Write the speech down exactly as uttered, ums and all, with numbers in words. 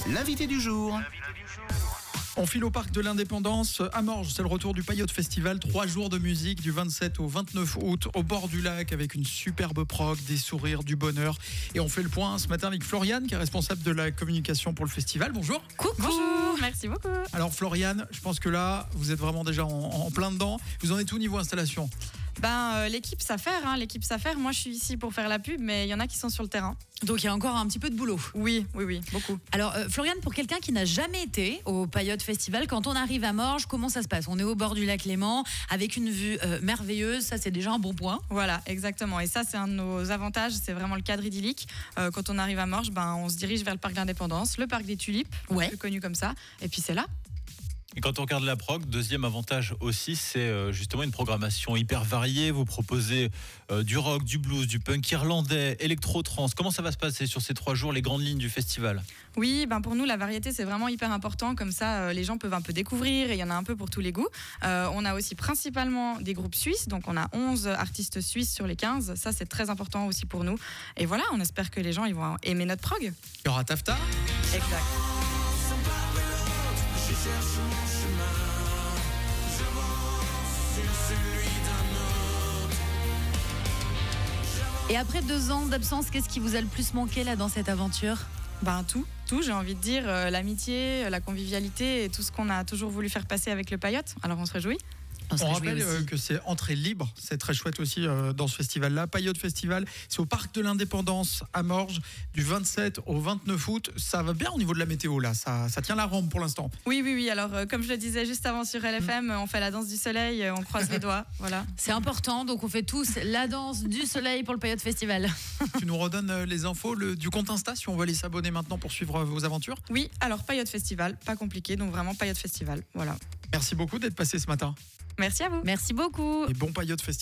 L'invité du jour. On file au parc de l'Indépendance à Morges, c'est le retour du Payotte Festival, trois jours de musique du vingt-sept au vingt-neuf août au bord du lac avec une superbe prog, des sourires, du bonheur. Et on fait le point ce matin avec Floriane qui est responsable de la communication pour le festival. Bonjour. Coucou. Bonjour, merci beaucoup. Alors Floriane, je pense que là vous êtes vraiment déjà en, en plein dedans. Vous en êtes où niveau installation? Ben, euh, l'équipe s'affaire, hein, l'équipe s'affaire. Moi, je suis ici pour faire la pub, mais il y en a qui sont sur le terrain. Donc il y a encore un petit peu de boulot. Oui, oui, oui, beaucoup. Alors euh, Floriane, pour quelqu'un qui n'a jamais été au Payotte Festival, quand on arrive à Morges, comment ça se passe? On est au bord du lac Léman, avec une vue euh, merveilleuse, ça c'est déjà un bon point. Voilà, exactement. Et ça, c'est un de nos avantages, c'est vraiment le cadre idyllique. Euh, quand on arrive à Morges, ben, on se dirige vers le parc de l'Indépendance, le parc des Tulipes, ouais. plus connu comme ça, et puis c'est là. Et quand on regarde la prog, deuxième avantage aussi, c'est justement une programmation hyper variée. Vous proposez euh, du rock, du blues, du punk irlandais, électro-trance. Comment ça va se passer sur ces trois jours, les grandes lignes du festival? Oui, ben pour nous, la variété, c'est vraiment hyper important. Comme ça, euh, les gens peuvent un peu découvrir et il y en a un peu pour tous les goûts. Euh, on a aussi principalement des groupes suisses. Donc, on a onze artistes suisses sur les quinze. Ça, c'est très important aussi pour nous. Et voilà, on espère que les gens ils vont aimer notre prog. Il y aura Tafta. Exact. Et après deux ans d'absence, qu'est-ce qui vous a le plus manqué là dans cette aventure? Ben tout, tout, j'ai envie de dire, euh, l'amitié, la convivialité et tout ce qu'on a toujours voulu faire passer avec le Payotte. Alors on se réjouit. On, on rappelle euh, que c'est entrée libre, c'est très chouette aussi euh, dans ce festival-là. Payotte Festival, c'est au parc de l'Indépendance à Morges du vingt-sept au vingt-neuf août. Ça va bien au niveau de la météo là, ça, ça tient la rampe pour l'instant. Oui, oui, oui. Alors euh, comme je le disais juste avant sur L F M, mmh. on fait la danse du soleil, on croise les doigts, voilà. C'est important, donc on fait tous la danse du soleil pour le Payotte Festival. Tu nous redonnes les infos le, du compte Insta si on veut aller s'abonner maintenant pour suivre vos aventures? Oui, alors Payotte Festival, pas compliqué, donc vraiment Payotte Festival, voilà. Merci beaucoup d'être passé ce matin. Merci à vous. Merci beaucoup. Et bon Payotte Festival.